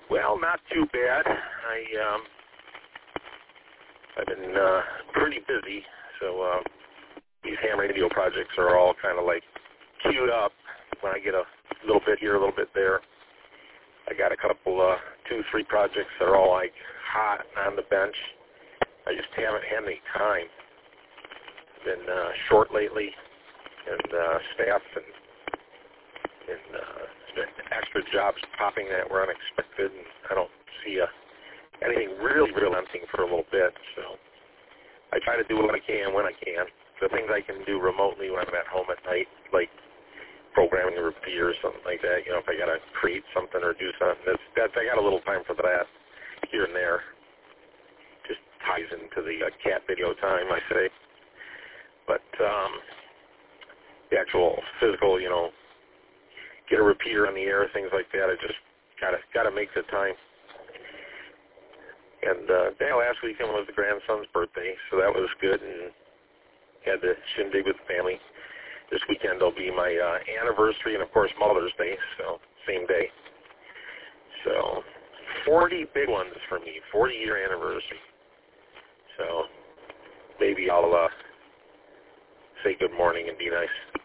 Well, not too bad. I've been pretty busy, so these ham radio projects are all kind of like queued up. When I get a little bit here, a little bit there, I got a couple, 2, 3 projects that are all like hot on the bench. I just haven't had any time. Been short lately, and staff and extra jobs popping that were unexpected, and I don't see anything really tempting for a little bit. So I try to do what I can when I can. The things I can do remotely when I'm at home at night, like programming a repeater or something like that. You know, if I got to create something or do something, that's I got a little time for that here and there. Just ties into the cat video time, I say. But the actual physical, you know, get a repeater on the air, things like that, I just gotta make the time. And last weekend was the grandson's birthday, so that was good, and had the shindig with the family. This weekend will be my anniversary and, of course, Mother's Day, so same day. So 40 big ones for me, 40-year anniversary. So maybe I'll say good morning and be nice.